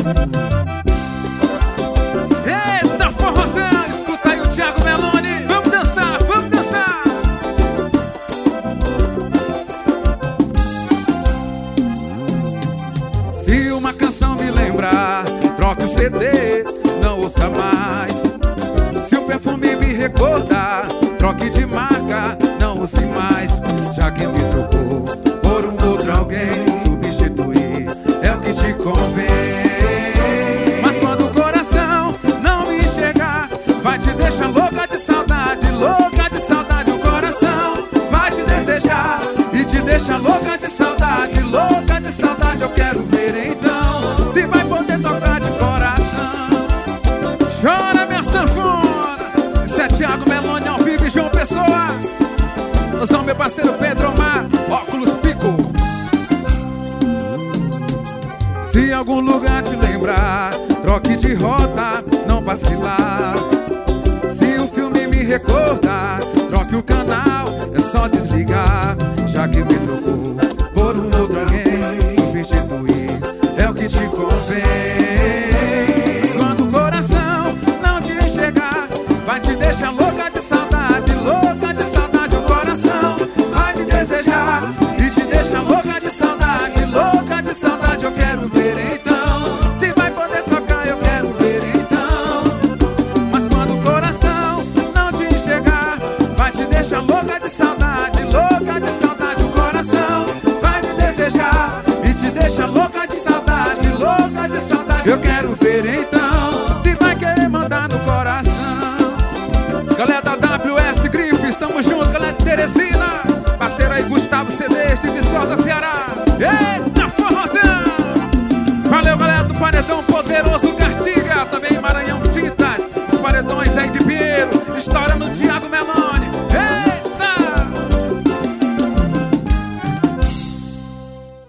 Eita, forrozão, escuta aí o Thiago Meloni. Vamos dançar, vamos dançar. Se uma canção me lembrar, troque o CD, não ouça mais. Se o perfume me recordar, troque de marca, não use mais. Já que me trocou por um outro alguém, substituir é o que te convém. Mas quando o coração não me enxergar, vai te deixar louca de saudade, louca de saudade. O coração vai te desejar e te deixa louca de saudade, louca de saudade. Eu quero ver então se vai poder tocar de coração. Chora minha sanfona. Isso é Thiago Meloni ao vivo e João Pessoa. São meu parceiro Pedro Omar, óculos Pico. Se algum lugar te lembrar, troque de rota, não vacilar. Se o filme me recordar, troque o canal, é só desligar. Já que me trocou por um outro alguém, substituir é o que te convém. Mas quando o coração não te enxergar, vai te deixar louca de saudade, louca de saudade. O coração vai te desejar e te deixa louca de saudade, louca de saudade. Eu quero ver então se vai poder trocar, eu quero ver então. Mas quando o coração não te enxergar, vai te deixar louca de saudade, louca de saudade. O coração vai me desejar e te deixa louca de saudade, louca de saudade. Eu quero ver então se vai querer mandar no coração. Galera da WS Grifes, tamo junto, galera de Teresina. Parceiro aí Gustavo CDs de Viçosa, Ceará. Eita, forrozão. Valeu, galera do Paredão